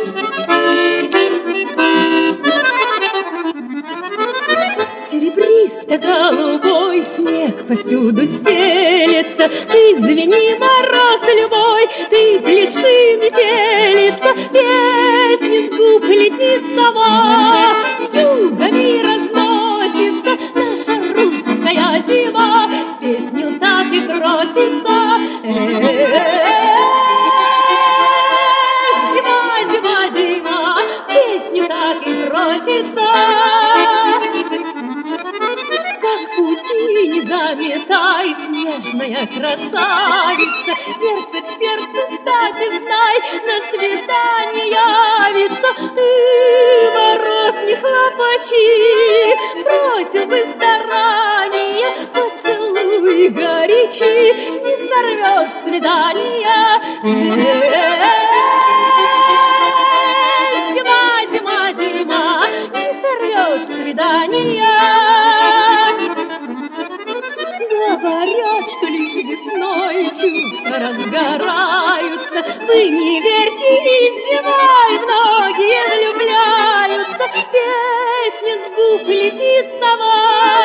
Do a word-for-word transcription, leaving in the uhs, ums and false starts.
Серебристо-голубой снег повсюду стелется. Ты звени, мороз любой, ты пляши, метелица. Песня с губ летит сама, югами разносится наша русская зима. Песню так и просится. Зима, зима, зима, песню так и просится. Не заметай, снежная красавица, сердце к сердцу так и знай, на свидание явится. Ты, мороз, не хлопочи, просил бы старания, поцелуй горячи, не сорвешь свидания. Зима, зима, зима, не сорвешь свидания. Говорят, что лишь весной чувства разгораются. Вы не верьте, и зимой многие влюбляются. Песня с губ летит сама,